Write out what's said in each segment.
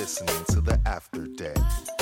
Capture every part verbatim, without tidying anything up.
listening to the After Deck.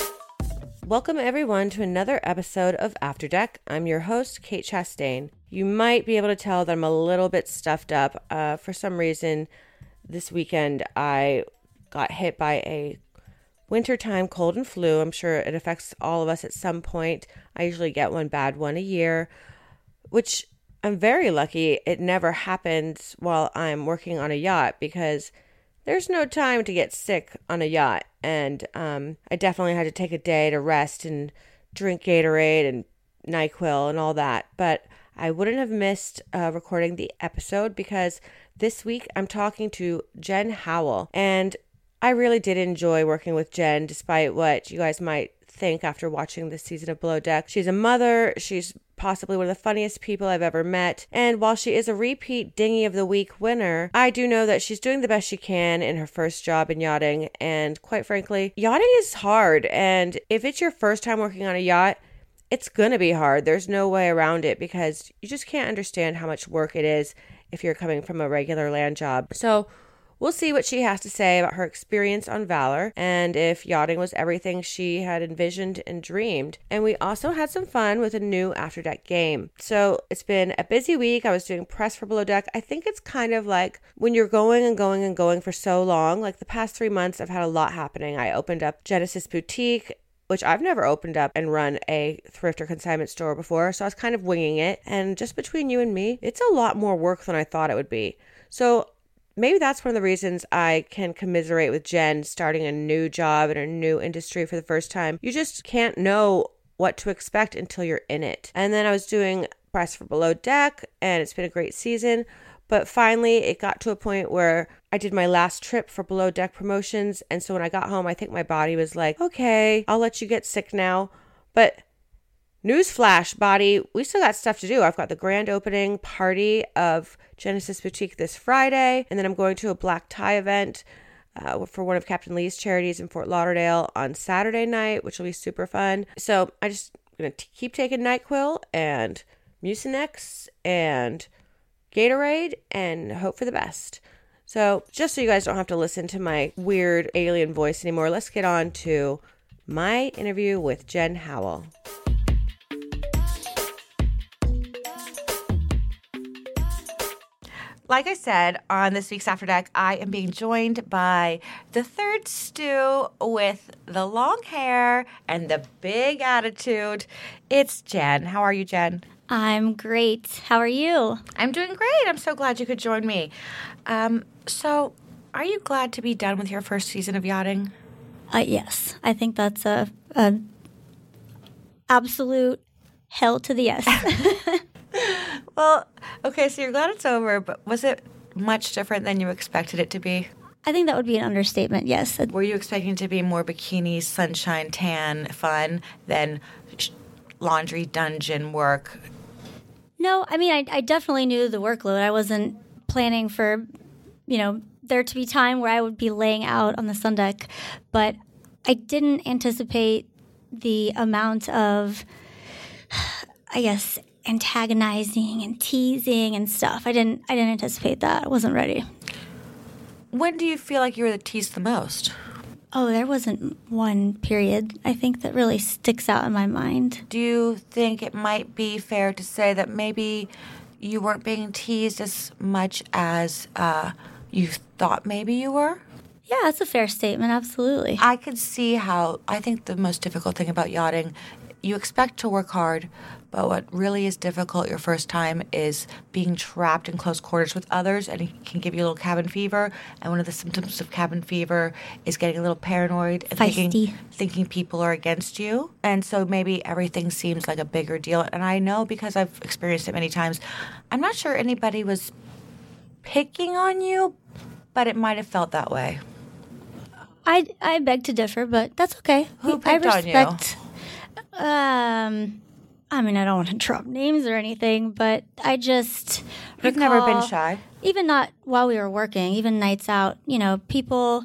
Welcome everyone to another episode of After Deck. I'm your host, Kate Chastain. You might be able to tell that I'm a little bit stuffed up. Uh, for some reason, this weekend I got hit by a wintertime cold and flu. I'm sure it affects all of us at some point. I usually get one bad one a year, which I'm very lucky it never happens while I'm working on a yacht because there's no time to get sick on a yacht. And um, I definitely had to take a day to rest and drink Gatorade and NyQuil and all that. But I wouldn't have missed uh, recording the episode because this week I'm talking to Jen Howell. And I really did enjoy working with Jen, despite what you guys might think after watching this season of Below Deck. She's a mother. She's possibly one of the funniest people I've ever met. And while she is a repeat Dinghy of the Week winner, I do know that she's doing the best she can in her first job in yachting. And quite frankly, yachting is hard. And if it's your first time working on a yacht, it's going to be hard. There's no way around it because you just can't understand how much work it is if you're coming from a regular land job. So we'll see what she has to say about her experience on Valor and if yachting was everything she had envisioned and dreamed. And we also had some fun with a new After Deck game. So it's been a busy week. I was doing press for Below Deck. I think it's kind of like when you're going and going and going for so long, like the past three months, I've had a lot happening. I opened up Genesis Boutique, which I've never opened up and run a thrift or consignment store before. So I was kind of winging it. And just between you and me, it's a lot more work than I thought it would be. So maybe that's one of the reasons I can commiserate with Jen starting a new job in a new industry for the first time. You just can't know what to expect until you're in it. And then I was doing press for Below Deck, and it's been a great season. But finally, it got to a point where I did my last trip for Below Deck promotions. And so when I got home, I think my body was like, okay, I'll let you get sick now. But newsflash, body, we still got stuff to do. I've got the grand opening party of Genesis Boutique this Friday, and then I'm going to a black tie event uh, for one of Captain Lee's charities in Fort Lauderdale on Saturday night, which will be super fun. So I just I'm going to keep taking NyQuil and Mucinex and Gatorade and hope for the best. So just so you guys don't have to listen to my weird alien voice anymore, let's get on to my interview with Jen Howell. Like I said, on this week's After Deck, I am being joined by the third stew with the long hair and the big attitude. It's Jen. How are you, Jen? I'm great. How are you? I'm doing great. I'm so glad you could join me. Um, so, are you glad to be done with your first season of yachting? Uh, yes. I think that's a, a absolute hell to the yes. Well, okay, so you're glad it's over, but was it much different than you expected it to be? I think that would be an understatement, yes. Were you expecting to be more bikini, sunshine, tan, fun than sh- laundry dungeon work? No, I mean, I, I definitely knew the workload. I wasn't planning for, you know, there to be time where I would be laying out on the sun deck, but I didn't anticipate the amount of, I guess, antagonizing and teasing and stuff. I didn't I didn't anticipate that. I wasn't ready. When do you feel like you were teased the most? Oh, there wasn't one period, I think, that really sticks out in my mind. Do you think it might be fair to say that maybe you weren't being teased as much as uh, you thought maybe you were? Yeah, that's a fair statement, absolutely. I could see how, I think the most difficult thing about yachting, you expect to work hard, but what really is difficult your first time is being trapped in close quarters with others, and it can give you a little cabin fever. And one of the symptoms of cabin fever is getting a little paranoid and thinking, thinking people are against you. And so maybe everything seems like a bigger deal. And I know because I've experienced it many times, I'm not sure anybody was picking on you, but it might have felt that way. I, I beg to differ, but that's okay. Who picked I respect, on you? Um... I mean, I don't want to drop names or anything, but I just You've recall, never been shy? Even not while we were working, even nights out, you know, people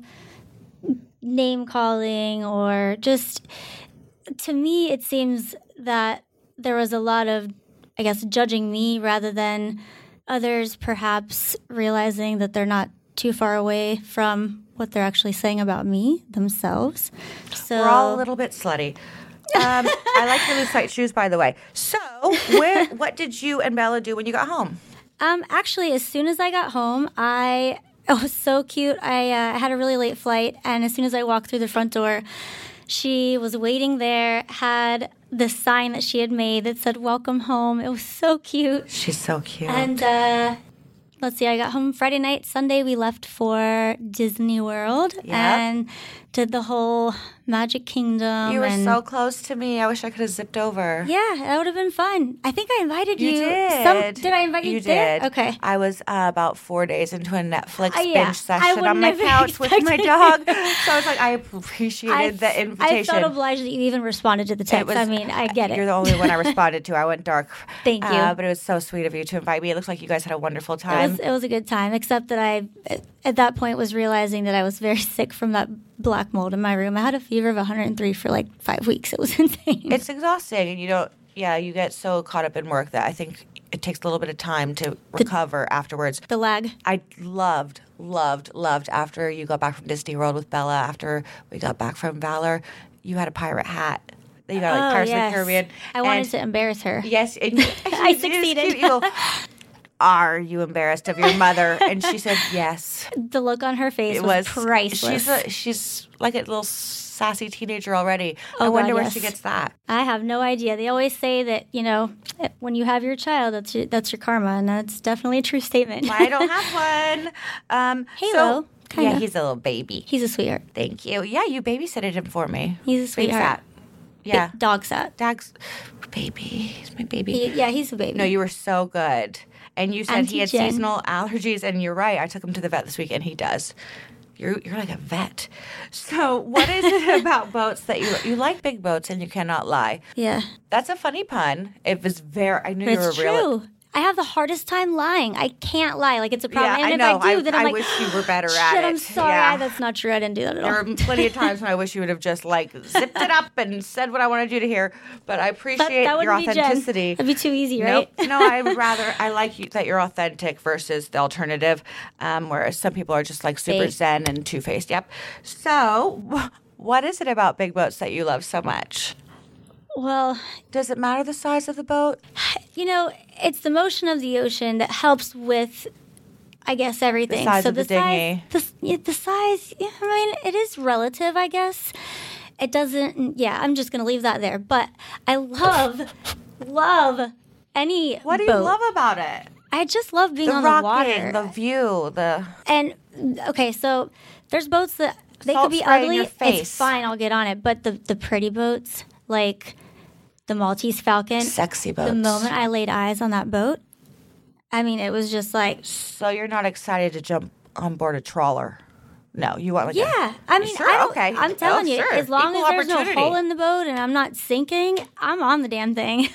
name calling or just, to me, it seems that there was a lot of, I guess, judging me rather than others perhaps realizing that they're not too far away from what they're actually saying about me themselves. So We're all a little bit slutty. Um, I like your loose white shoes, by the way. So, where, what did you and Bella do when you got home? Um, actually, as soon as I got home, I it was so cute. I uh, had a really late flight, and as soon as I walked through the front door, she was waiting there, had the sign that she had made that said "Welcome home." It was so cute. She's so cute. And uh, let's see, I got home Friday night. Sunday, we left for Disney World Yep. and did the whole Magic Kingdom. You were and so close to me. I wish I could have zipped over. Yeah, that would have been fun. I think I invited you. You did. Some, did I invite you? You there? did. Okay. I was uh, about four days into a Netflix Uh, yeah. binge I session would on my never couch with my expected- dog. So I was like, I appreciated I, the I invitation. felt obliged that you even responded to the text. was- I mean, I get it. You're the only one I responded to. I went dark. Thank you. Uh, but it was so sweet of you to invite me. It looks like you guys had a wonderful It time. was, it was a good time, except that I, at that point, was realizing that I was very sick from that black mold in my room. I had a fever of one hundred three for like five weeks. It was insane. It's exhausting, and you don't. Yeah, you get so caught up in work that I think it takes a little bit of time to recover afterwards. the lag. I loved, loved, loved after you got back from Disney World with Bella. After we got back from Valor, you had a pirate hat. You got like Oh, Pirates yes. of the Caribbean. I wanted And- to embarrass her. Yes, and you, I it was succeeded. cute. You go, are you embarrassed of your mother? And she said yes. The look on her face It was, was priceless. She's a, she's like a little sassy teenager already. Oh, I wonder God, where yes. she gets that. I have no idea. They always say that, you know, when you have your child, that's your, that's your karma, and that's definitely a true statement. I don't have one. Um, Halo, so, kinda. yeah, he's a little baby. He's a sweetheart. Thank you. Yeah, you babysitted him for me. He's a sweetheart. Babysat. Yeah. Ba- dog sat. Dog's baby. He's my baby. He, yeah, he's a baby. No, you were so good. And you said he had Auntie Jen. seasonal allergies, and you're right. I took him to the vet this week, and he does. You're you're like a vet. So, what is it about boats that you you like big boats and you cannot lie? Yeah. That's a funny pun. It was very. I knew But you were it's real. true. I have the hardest time lying. I can't lie. Like, it's a problem. Yeah, and I if know. I do, I- then I'm I like, wish you were better shit, at I'm it. sorry. Yeah. I, that's not true. I didn't do that at all. There were plenty of times when I wish you would have just like zipped it up and said what I wanted you to hear. But I That, appreciate that your wouldn't be Jen. authenticity. That'd be too easy, right? Nope. No, I would rather, I like you, that you're authentic versus the alternative, um, whereas some people are just like super Fake. zen and two faced. Yep. So, wh- what is it about big boats that you love so much? Well, Does it matter the size of the boat? you know, it's the motion of the ocean that helps with, I guess, everything. The size so of the size, dinghy. the, yeah, the size, yeah, I mean, it is relative, I guess. It doesn't, yeah, I'm just going to leave that there. But I love, love any What do you boat. love about it? I just love being The on rocking, the water. the view, the And okay, so there's boats that they Salt could be spray in ugly. your face. It's fine, I'll get on it. But the the pretty boats, like the Maltese Falcon, sexy boats. the moment I laid eyes on that boat, I mean, it was just like, So you're not excited to jump on board a trawler? No, you want like a- yeah. I mean, Sure, I don't, okay. I'm telling Oh, you, sure. as long Equal as there's no opportunity. hole in the boat and I'm not sinking, I'm on the damn thing.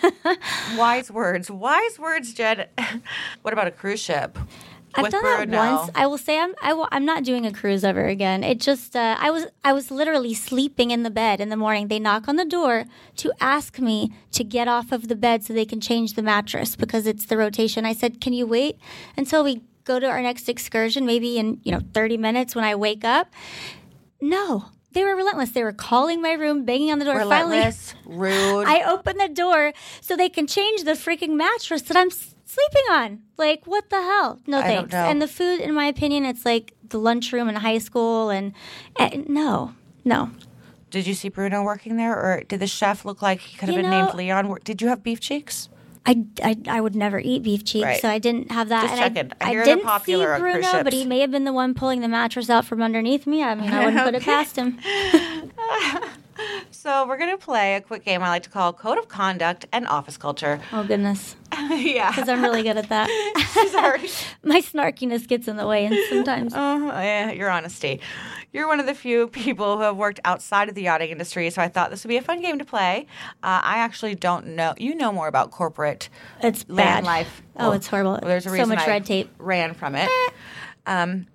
Wise words. Wise words, Jen. What about a cruise ship? I've With done Brew? that No. once. I will say I'm I will, I'm not doing a cruise ever again. It just uh, I was I was literally sleeping in the bed in the morning. They knock on the door to ask me to get off of the bed so they can change the mattress because it's the rotation. I said, "Can you wait until we go to our next excursion? Maybe in you know thirty minutes when I wake up." No, they were relentless. They were calling my room, banging on the door. Relentless, rude. Finally, I opened the door so they can change the freaking mattress that I'm s- sleeping on. Like, what the hell? No I don't thanks. know. And the food, in my opinion, it's like the lunchroom in high school, and, and no, no. Did you see Bruno working there, or did the chef look like he could have You been know- named Leon? Did you have beef cheeks? I, I, I would never eat beef cheeks, Right. so I didn't have that. Just and checking. I I, hear I they're didn't popular see on cruise Bruno, but ships. he may have been the one pulling the mattress out from underneath me. I mean, I wouldn't put it Okay. past him. So we're gonna play a quick game I like to call Code of Conduct and Office Culture. Oh, goodness. Yeah, Because I'm really good at that. she's already. My snarkiness gets in the way, and sometimes. Oh, yeah, your honesty. You're one of the few people who have worked outside of the yachting industry, so I thought this would be a fun game to play. Uh, I actually don't know. You know more about corporate It's land bad. life. Oh, it's horrible. There's a So reason much I red tape. ran from it. Um,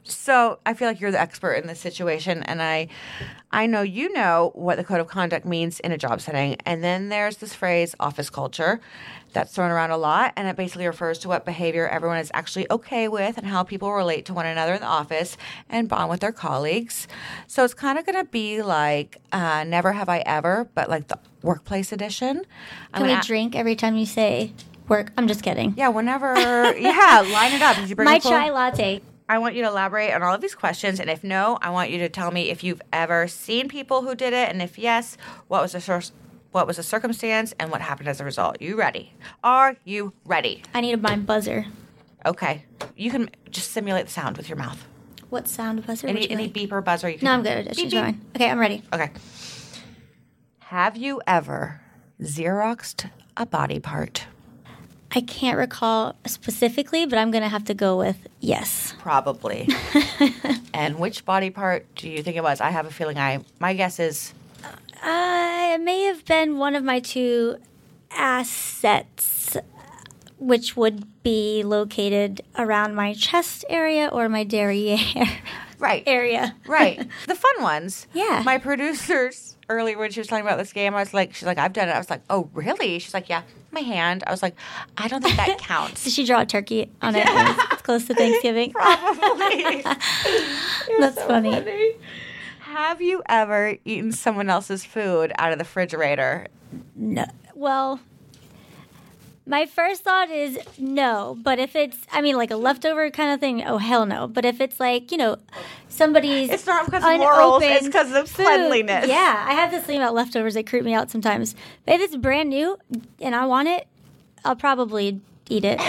So I feel like you're the expert in this situation, and I, I know you know what the code of conduct means in a job setting. And then there's this phrase, office culture, that's thrown around a lot, and it basically refers to what behavior everyone is actually okay with and how people relate to one another in the office and bond with their colleagues. So it's kind of going to be like uh, Never Have I Ever, but like the workplace edition. Can we a- drink every time you say work? I'm just kidding. Yeah, whenever. Yeah, line it up. Did you bring my a full- chai latte? I want you to elaborate on all of these questions, and if no, I want you to tell me if you've ever seen people who did it, and if yes, what was the source, what was the circumstance, and what happened as a result. You ready? Are you ready? I need my buzzer. Okay, you can just simulate the sound with your mouth. What sound buzzer? Any, any like? beep or buzzer? You can No, I'm good. She's fine. Okay, I'm ready. Okay. Have you ever Xeroxed a body part? I can't recall specifically, but I'm going to have to go with yes. Probably. And which body part do you think it was? I have a feeling I, my guess is... Uh, it may have been one of my two assets, which would be located around my chest area or my derriere right. area. Right. The fun ones. Yeah. My producers, earlier when she was talking about this game, I was like, she's like, I've done it. I was like, oh, really? She's like, yeah, my hand. I was like, I don't think that counts. Did she draw a turkey on it? It's close to Thanksgiving. Probably. That's so funny. funny. Have you ever eaten someone else's food out of the refrigerator? No. Well, my first thought is no. But if it's, I mean, like a leftover kind of thing, oh, hell no. But if it's like, you know, somebody's It's not because of morals, it's unopened because of food, cleanliness. Yeah, I have this thing about leftovers that creep me out sometimes. But if it's brand new and I want it, I'll probably eat it.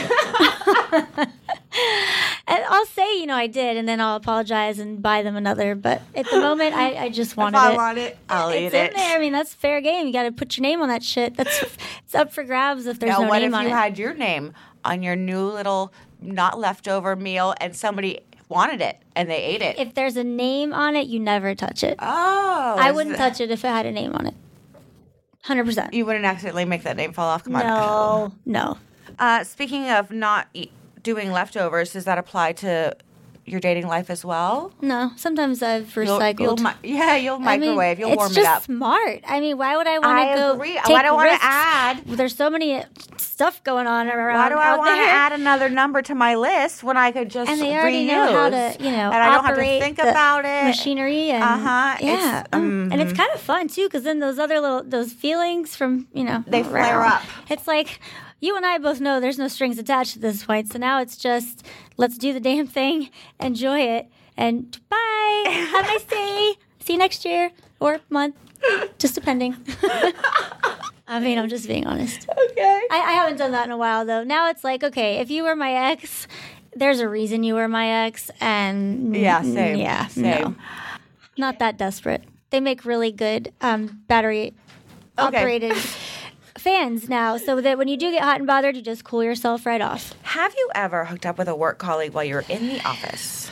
And I'll say, you know, I did, and then I'll apologize and buy them another. But at the moment, I, I just wanted if I it. want it, I'll it's eat in it. there. I mean, that's fair game. You got to put your name on that shit. That's it's up for grabs if there's Now, no what name if on you it. had your name on your new little not leftover meal and somebody wanted it and they ate it? If there's a name on it, you never touch it. Oh. I is wouldn't that- touch it if it had a name on it. one hundred percent. You wouldn't accidentally make that name fall off? Come on. No, no. Uh, speaking of not eat, doing leftovers, does that apply to your dating life as well? No, sometimes I've You'll- recycled. You'll, mi- yeah, you'll I mean, microwave. you'll it's warm just it up. smart. I mean, why would I want I to go agree. take Why do I wanna risks? add- There's so many stuff going on around. Why do I out want to there. add another number to my list when I could just And they already reuse? know how to, you know, and I don't have to operate think the about it. machinery and Uh-huh. yeah, It's- mm. and it's mhm. kind of fun too because then those other little those feelings from you know They flare up. It's like you and I both know there's no strings attached at this point, so now it's just let's do the damn thing, enjoy it, and bye. Have a nice day. See you next year or month, just depending. I mean, I'm just being honest. Okay. I, I haven't done that in a while, though. Now it's like, okay, if you were my ex, there's a reason you were my ex, and Yeah, same. yeah, Same. no, not that desperate. They make really good um, battery operated fans now, so that when you do get hot and bothered, you just cool yourself right off. Have you ever hooked up with a work colleague while you were in the office?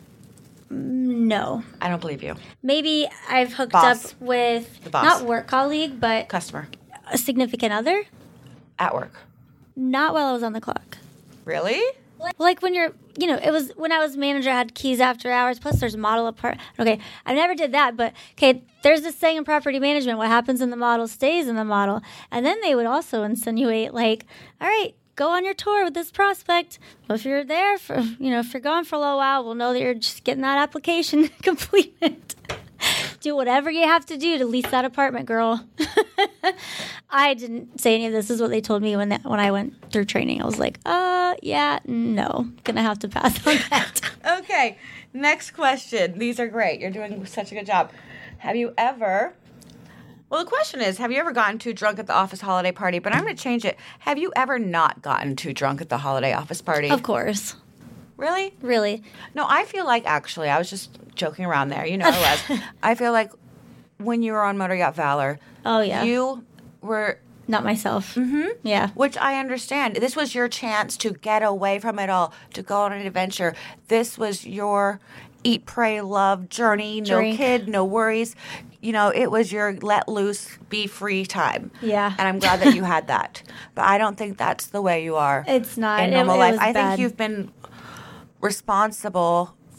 No, I don't believe you. maybe I've hooked Boss. up with The boss. not work colleague, but Customer. a significant other. At work. Not while I was on the clock. Really? Like when you're, you know, it was when I was manager, I had keys after hours. Plus, there's model apart. Okay, I never did that, but okay, there's this saying in property management: what happens in the model stays in the model. And then they would also insinuate, like, all right, go on your tour with this prospect. Well, if you're there for, you know, if you're gone for a little while, we'll know that you're just getting that application completed. Do whatever you have to do to lease that apartment, girl. I didn't say any of this. This is what they told me when that, when I went through training. I was like, uh, yeah, no. Gonna have to pass on that. Okay. Next question. These are great. You're doing such a good job. Have you ever... Well, the question is, have you ever gotten too drunk at the office holiday party? But I'm going to change it. Have you ever not gotten too drunk at the holiday office party? Of course. Really? Really. No, I feel like, actually, I was just joking around there. You know I was. I feel like when you were on Motor Yacht Valor, Oh, yeah. you were... Not myself. Mm-hmm. Yeah. Which I understand. This was your chance to get away from it all, to go on an adventure. This was your eat, pray, love journey. No Drink. kid, no worries. You know, it was your let loose, be free time. Yeah. And I'm glad that you had that. But I don't think that's the way you are It's not. in It- normal it life. was I bad. think you've been responsible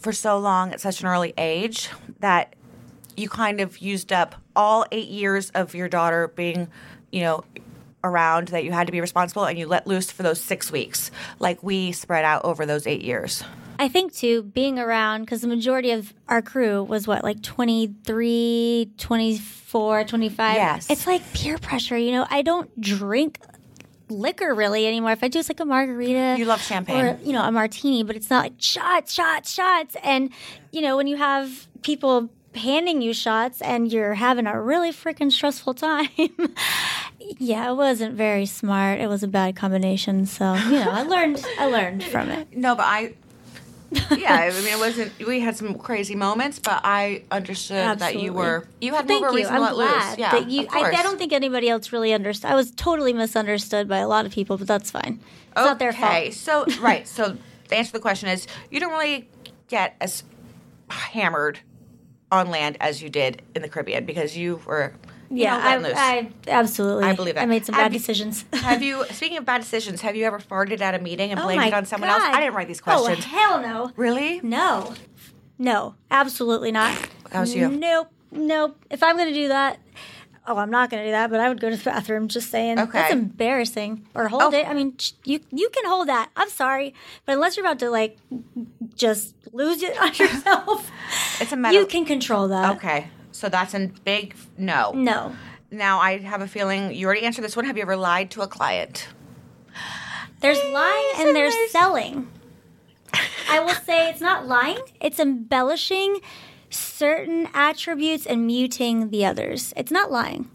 for so long at such an early age that you kind of used up all eight years of your daughter being, you know, around, that you had to be responsible, and you let loose for those six weeks. Like, we spread out over those eight years. I think, too, being around, because the majority of our crew was, what, like twenty-three, twenty-four, twenty-five? Yes. It's like peer pressure, you know? I don't drink liquor really anymore. If I do, it's like a margarita. You love champagne. Or, you know, a martini, but it's not like shots, shots, shots. And, you know, when you have people handing you shots and you're having a really freaking stressful time, yeah, it wasn't very smart. It was a bad combination. So, you know, I learned I learned from it. No, but I... yeah, I mean, it wasn't... We had some crazy moments, but I understood Absolutely. that you were... You had Thank more of a you. reason I'm to let glad loose. Yeah, that you, of course. I, I don't think anybody else really understood. I was totally misunderstood by a lot of people, but that's fine. It's not their fault. Okay, so, right, so the answer to the question is, you don't really get as hammered on land as you did in the Caribbean because you were... You Yeah, know, letting loose. I, I absolutely. I believe that. I made some Have bad you- decisions. Have you, speaking of bad decisions, have you ever farted at a meeting and Oh blamed my it on someone God. else? I didn't write these questions. Oh, hell no. Really? No. No, absolutely not. How's you? Nope, nope. If I'm going to do that, oh, I'm not going to do that, but I would go to the bathroom, just saying. Okay. That's embarrassing. Or hold Oh. it. I mean, sh- you you can hold that. I'm sorry. But unless you're about to, like, just lose it on yourself, It's a matter you can control that. Okay, so that's a big no. No. Now, I have a feeling you already answered this one. Have you ever lied to a client? There's lying and there's selling. I will say it's not lying, it's embellishing certain attributes and muting the others. It's not lying.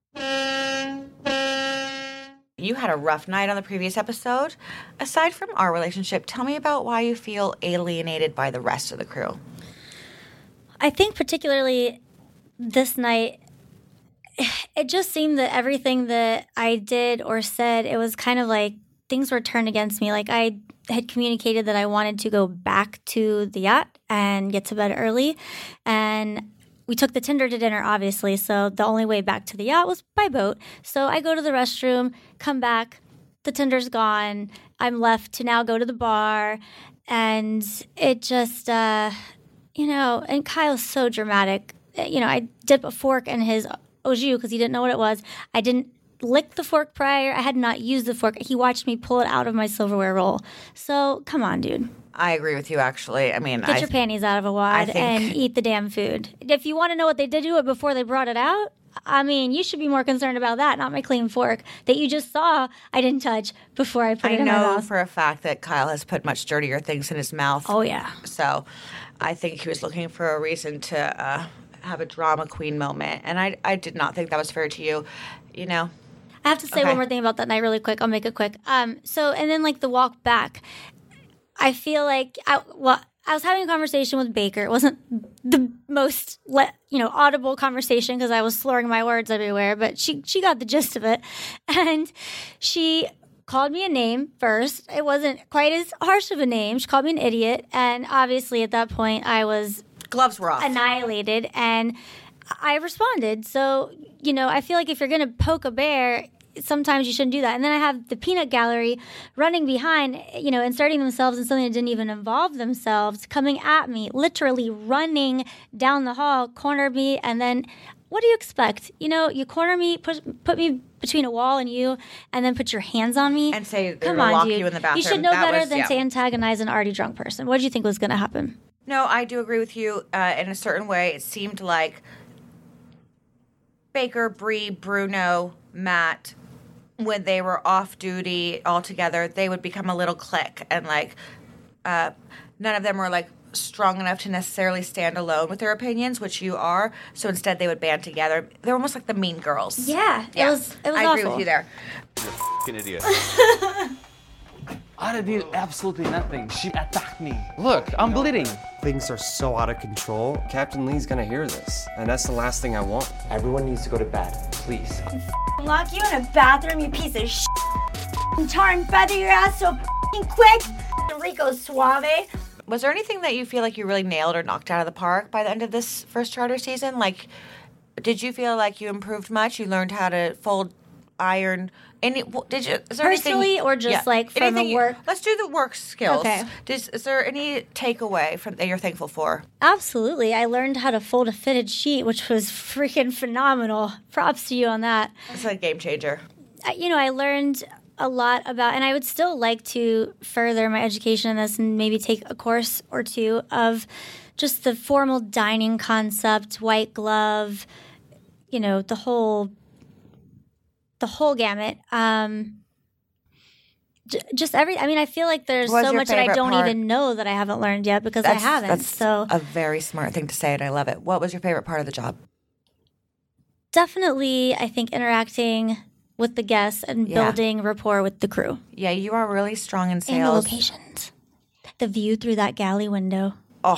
You had a rough night on the previous episode. Aside from our relationship, tell me about why you feel alienated by the rest of the crew. I think particularly this night, it just seemed that everything that I did or said, it was kind of like things were turned against me. Like I had communicated that I wanted to go back to the yacht and get to bed early. And we took the Tinder to dinner, obviously. So the only way back to the yacht was by boat. So I go to the restroom, come back, the Tinder's gone. I'm left to now go to the bar. And it just, uh, you know, and Kyle's so dramatic. You know, I dip a fork in his au jus because he didn't know what it was. I didn't lick the fork prior. I had not used the fork. He watched me pull it out of my silverware roll. So, come on, dude. I agree with you, actually. I mean, Get I, your panties out of a wad think- and eat the damn food. If you want to know what they did to it before they brought it out, I mean, you should be more concerned about that, not my clean fork that you just saw I didn't touch before I put I it in my know mouth. for a fact that Kyle has put much dirtier things in his mouth. Oh, yeah. So I think he was looking for a reason to uh, have a drama queen moment. And I, I did not think that was fair to you, you know? I have to say Okay. one more thing about that night really quick. I'll make it quick. Um, so, and then like the walk back, I feel like, I, well, I was having a conversation with Baker. It wasn't the most, le- you know, audible conversation because I was slurring my words everywhere, but she, she got the gist of it. And she called me a name first. It wasn't quite as harsh of a name. She called me an idiot. And obviously at that point I was Gloves were off. annihilated and I responded. So, you know, I feel like if you're going to poke a bear, sometimes you shouldn't do that. And then I have the peanut gallery running behind, you know, inserting themselves in something that didn't even involve themselves, coming at me, literally running down the hall, cornered me, and then what do you expect? You know, you corner me, push, put me between a wall and you, and then put your hands on me. And say they're Come gonna on, lock dude. you in the bathroom. You should know That better was- than yeah. to antagonize an already drunk person. What did you think was going to happen? No, I do agree with you uh, in a certain way. It seemed like Baker, Bree, Bruno, Matt, when they were off duty all together, they would become a little clique. And, like, uh, none of them were, like, strong enough to necessarily stand alone with their opinions, which you are. So instead, they would band together. They're almost like the mean girls. Yeah, it was it was I awful. agree with you there. An idiot. I did absolutely nothing. She attacked me. Look, I'm bleeding. Things are so out of control. Captain Lee's gonna hear this, and that's the last thing I want. Everyone needs to go to bed, please. Lock you in a bathroom, you piece of shit. And tar and feather your ass so f***ing quick. Rico Suave. Was there anything that you feel like you really nailed or knocked out of the park by the end of this first charter season? Like, did you feel like you improved much? You learned how to fold iron? Any? Did you? Is there Personally anything, or just, like, from anything the you- work? Let's do the work skills. Okay. Does, is there any takeaway from that you're thankful for? Absolutely. I learned how to fold a fitted sheet, which was freaking phenomenal. Props to you on that. It's a game changer. I- You know, I learned a lot about, and I would still like to further my education in this and maybe take a course or two of just the formal dining concept, white glove, you know, the whole, the whole gamut. Um, j- just every, I mean, I feel like there's What's so your much that I favorite don't part? even know that I haven't learned yet because I haven't. That's So a very smart thing to say, and I love it. What was your favorite part of the job? definitely, I think interacting with the guests and Yeah. building rapport with the crew Yeah, you are really strong in and the sales. locations. The view through that galley window.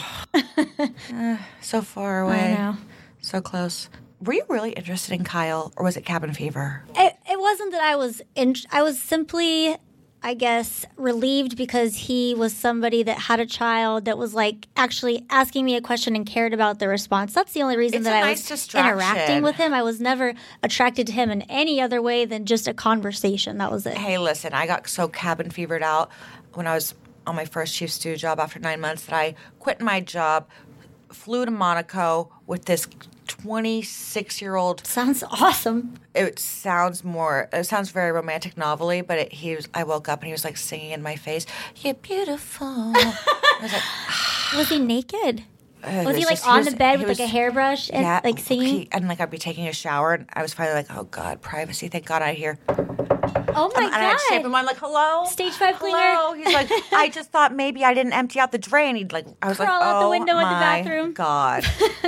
So far away. I know. So close. Were you really interested in Kyle, or was it cabin fever? It, it wasn't that I was in, I was simply, I guess, relieved because he was somebody that had a child that was like actually asking me a question and cared about the response. That's the only reason It's that a I nice was distraction. interacting with him. I was never attracted to him in any other way than just a conversation. That was it. Hey, listen, I got so cabin fevered out when I was on my first chief stew job after nine months that I quit my job, flew to Monaco with this twenty-six-year-old. Sounds awesome. It sounds more. It sounds very romantic, novelly. But it, he was. I woke up and he was like singing in my face. You're beautiful. I was like, Was he naked? uh, Was it he like just- on was- the bed he with was- like a hairbrush and yeah, like singing? he- and like I'd be taking a shower, and I was finally like, oh god, privacy. Thank God I hear. Oh my and I had to shape him. god! I'm like, hello, Stage five cleaner? Hello. He's like, I just thought maybe I didn't empty out the drain. He'd like, I was Crawl like, out the oh window in the my bathroom. God.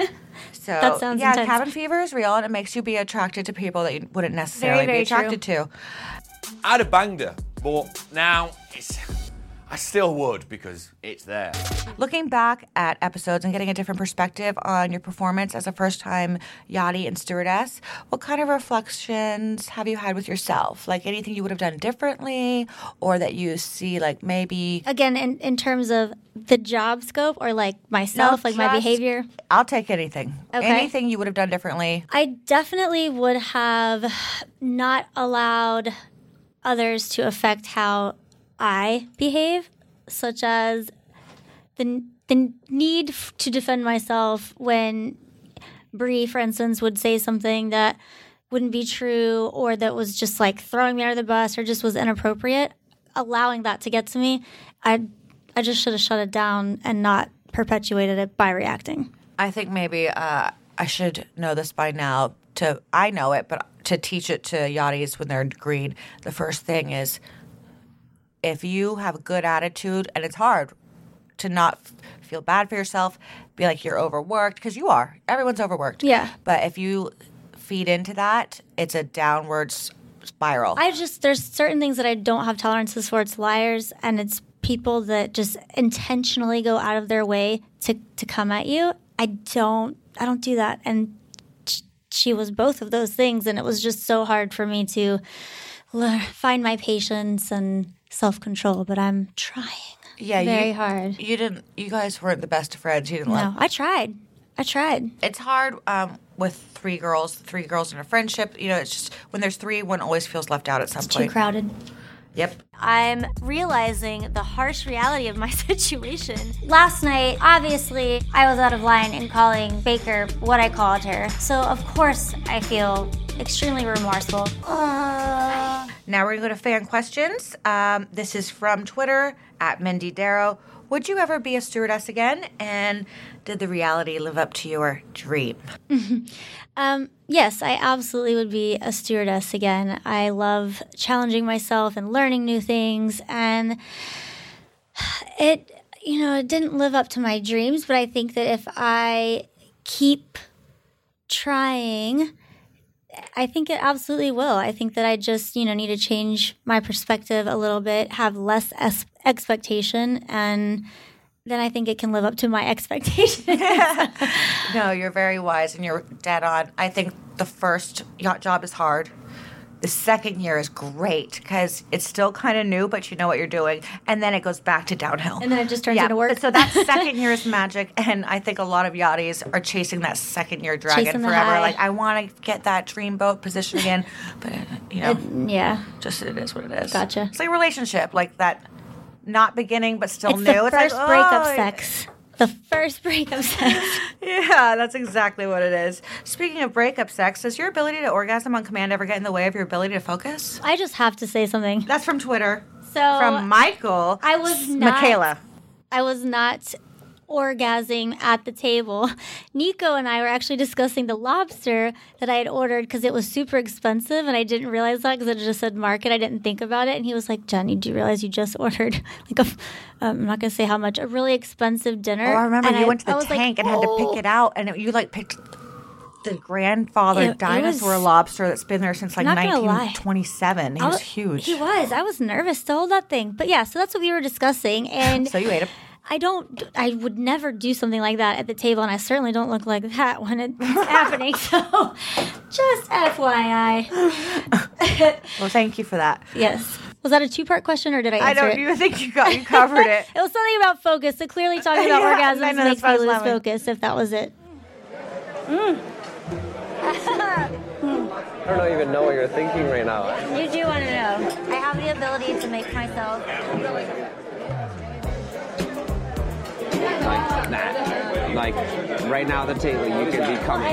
So That sounds yeah, intense. cabin fever is real, and it makes you be attracted to people that you wouldn't necessarily very be attracted to. I'd have banged her, but now it's. I still would because it's there. Looking back at episodes and getting a different perspective on your performance as a first-time yachty and stewardess, what kind of reflections have you had with yourself? Like anything you would have done differently, or that you see like maybe. Again, in, in terms of the job scope or like myself, No, like my just- behavior, I'll take anything. Okay. Anything you would have done differently. I definitely would have not allowed others to affect how I behave, such as the the need f- to defend myself when Bree, for instance, would say something that wouldn't be true or that was just like throwing me under the bus or just was inappropriate. Allowing that to get to me, I I just should have shut it down and not perpetuated it by reacting. I think maybe uh, I should know this by now. To I know it, but to teach it to yachties when they're green, the first thing is if you have a good attitude, and it's hard to not f- feel bad for yourself, be like you're overworked, because you are. Everyone's overworked. Yeah. But if you feed into that, it's a downward s- spiral. I just there's certain things that I don't have tolerances for. It's liars and it's people that just intentionally go out of their way to to come at you. I don't I don't do that. And sh- she was both of those things, and it was just so hard for me to learn, find my patience and self-control. But I'm trying. yeah, very you, hard. You didn't. You guys weren't the best of friends. You didn't No, love. I tried. I tried. It's hard um, with three girls, three girls in a friendship. You know, it's just when there's three, one always feels left out at some Too point. crowded. Yep. I'm realizing the harsh reality of my situation. Last night, obviously, I was out of line in calling Baker what I called her. So, of course, I feel extremely remorseful. Uh, Now we're going to go to fan questions. Um, this is from Twitter at Mindy Darrow. Would you ever be a stewardess again? And did the reality live up to your dream? um, yes, I absolutely would be a stewardess again. I love challenging myself and learning new things. And it, you know, it didn't live up to my dreams, but I think that if I keep trying, I think it absolutely will. I think that I just, you know, need to change my perspective a little bit, have less es- expectation, and then I think it can live up to my expectations. No, you're very wise and you're dead on. I think the first yacht job is hard. The second year is great because it's still kind of new, but you know what you're doing. And then it goes back to downhill. And then it just turns yeah, into work. So that second year is magic. And I think a lot of yachties are chasing that second year dragon Chasing the forever. high. Like, I want to get that dream boat position again. But, you know, It- yeah. just it is what it is. Gotcha. It's like a relationship, like that not beginning, but still It's new. the it's first like, breakup oh, sex. The first breakup sex. Yeah, that's exactly what it is. Speaking of breakup sex, does your ability to orgasm on command ever get in the way of your ability to focus? I just have to say something. That's from Twitter. So From Michael. I was not. Michaela. I was not orgasming at the table. Nico and I were actually discussing the lobster that I had ordered because it was super expensive, and I didn't realize that because it just said market. I didn't think about it, and he was like, "Jenny, do you realize you just ordered like a? Um, I'm not gonna say how much. A really expensive dinner." Oh, I remember And you went to I the was like, tank and had to "Oh." pick it out, and it, you like picked the grandfather It- it dinosaur was- lobster that's been there since like I'm not gonna lie. nineteen twenty-seven. He I was was- huge. He was. I was nervous to hold that thing, but yeah. So that's what we were discussing, and So you ate him. I don't. I would never do something like that at the table, and I certainly don't look like that when it's happening. So, just F Y I. Well, thank you for that. Yes. Was that a two-part question, or did I I answer don't it? even think you got you covered it. It was something about focus. So clearly, talking about Yeah, I orgasms know, makes that's why I me was lose laughing. focus. If that was it. I don't even know what you're thinking right now. You do want to know. I have the ability to make myself. Like, nah. Like, right now at the table, you could be coming.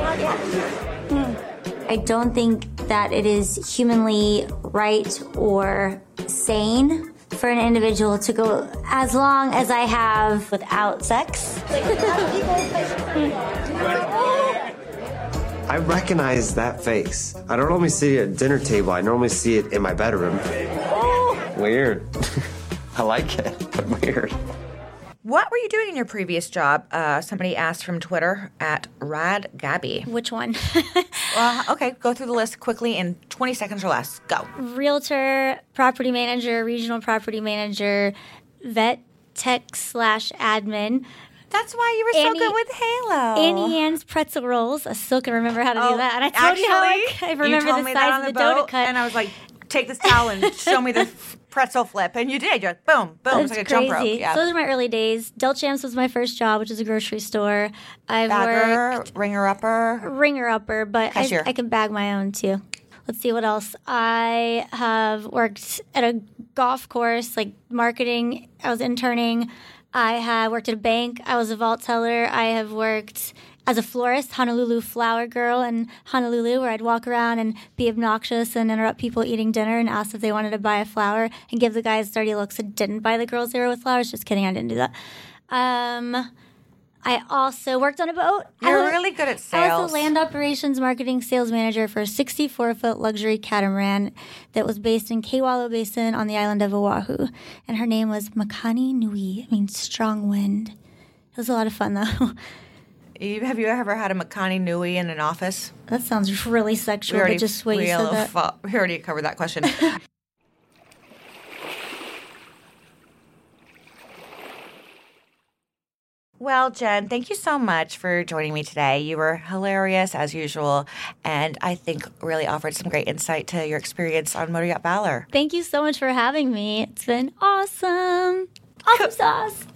I don't think that it is humanly right or sane for an individual to go as long as I have without sex. I recognize that face. I don't normally see it at a dinner table. I normally see it in my bedroom. Weird. I like it, but weird. What were you doing in your previous job? Uh, somebody asked from Twitter at Rad Gabby. Which one? Well, okay, go through the list quickly in twenty seconds or less. Go. Realtor, property manager, regional property manager, vet tech slash admin. That's why you were Annie- so good with Halo. Annie Ann's pretzel rolls. I still can remember how to Oh, do that. And I told you how I, actually, I you remember told the me that size on of the, the boat, donut cut. and I was like, take this towel and show me the pretzel flip. And you did. You're like, boom, boom. It's It's like a crazy. jump rope. Yeah. So those are my early days. Del Champs was my first job, which is a grocery store. I've Bagger, worked ringer upper. ringer upper, but I, Cashier. I can bag my own too. Let's see what else. I have worked at a golf course, like marketing. I was interning. I have worked at a bank. I was a vault teller. I have worked as a florist, Honolulu flower girl in Honolulu, where I'd walk around and be obnoxious and interrupt people eating dinner and ask if they wanted to buy a flower and give the guys dirty looks that didn't buy the girls they were with flowers. Just kidding, I didn't do that. Um, I also worked on a boat. You're I was- really good at I was sales. the land operations marketing sales manager for a sixty-four foot luxury catamaran that was based in Kewalo Basin on the island of Oahu. And her name was Makani Nui, I mean strong wind. It was a lot of fun though. You- Have you ever had a Makani Nui in an office? That sounds really sexual, but just the way you we, said that. fu- we already covered that question. Well, Jen, thank you so much for joining me today. You were hilarious as usual, and I think really offered some great insight to your experience on Motor Yacht Valor. Thank you so much for having me. It's been awesome. Awesome sauce.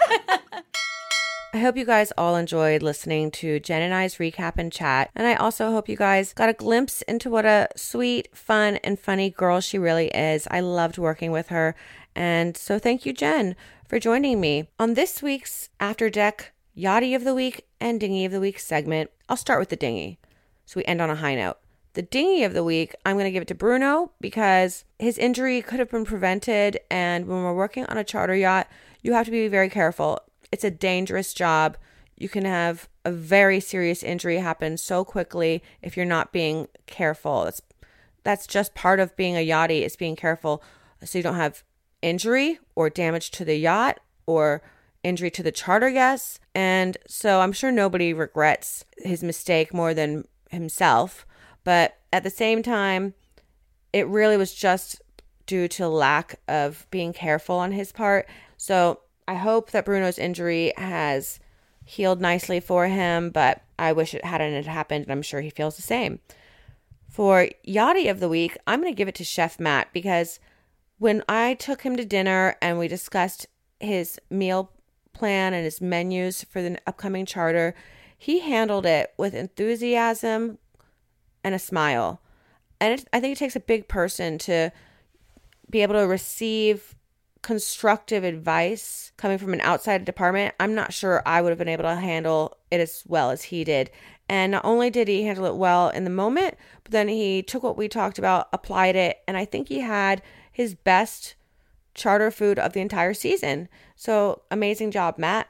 I hope you guys all enjoyed listening to Jen and I's recap and chat. And I also hope you guys got a glimpse into what a sweet, fun, and funny girl she really is. I loved working with her. And so thank you, Jen, for joining me. On this week's After Deck Yachty of the Week and Dinghy of the Week segment, I'll start with the dinghy, so we end on a high note. The dinghy of the week, I'm going to give it to Bruno because his injury could have been prevented. And when we're working on a charter yacht, you have to be very careful. It's a dangerous job. You can have a very serious injury happen so quickly if you're not being careful. That's that's just part of being a yachty, is being careful so you don't have injury or damage to the yacht or injury to the charter guests. And so I'm sure nobody regrets his mistake more than himself. But at the same time, it really was just due to lack of being careful on his part. So I hope that Bruno's injury has healed nicely for him, but I wish it hadn't happened, and I'm sure he feels the same. For Yachty of the Week, I'm going to give it to Chef Matt because when I took him to dinner and we discussed his meal plan and his menus for the upcoming charter, he handled it with enthusiasm and a smile. And it, I think it takes a big person to be able to receive constructive advice coming from an outside department. I'm not sure I would have been able to handle it as well as he did. And not only did he handle it well in the moment, but then he took what we talked about, applied it, and I think he had his best charter food of the entire season. So amazing job, Matt.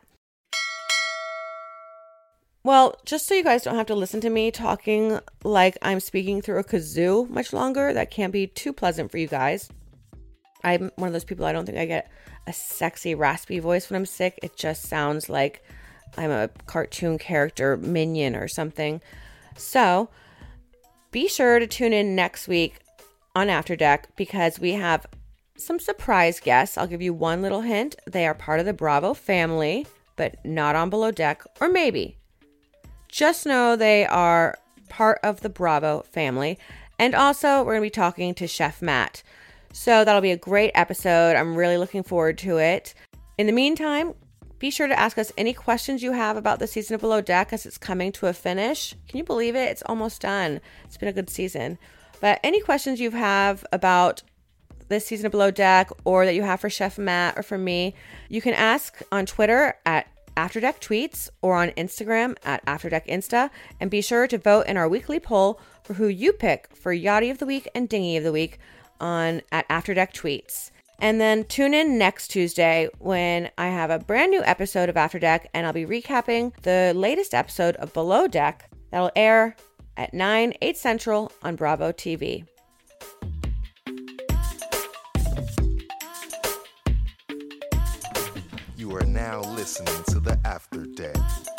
Well, just so you guys don't have to listen to me talking like I'm speaking through a kazoo much longer, that can't be too pleasant for you guys. I'm one of those people, I don't think I get a sexy, raspy voice when I'm sick. It just sounds like I'm a cartoon character minion or something. So be sure to tune in next week on After Deck because we have some surprise guests. I'll give you one little hint. They are part of the Bravo family, but not on Below Deck, or maybe. Just know they are part of the Bravo family. And also, we're going to be talking to Chef Matt. So that'll be a great episode. I'm really looking forward to it. In the meantime, be sure to ask us any questions you have about the season of Below Deck as it's coming to a finish. Can you believe it? It's almost done. It's been a good season. But any questions you have about this season of Below Deck or that you have for Chef Matt or for me, you can ask on Twitter at After Deck Tweets or on Instagram at After Deck Insta. And be sure to vote in our weekly poll for who you pick for Yachty of the Week and Dingy of the Week on at After Deck Tweets. And then tune in next Tuesday when I have a brand new episode of After Deck and I'll be recapping the latest episode of Below Deck that'll air at nine, eight Central on Bravo T V. You are now listening to the After Deck.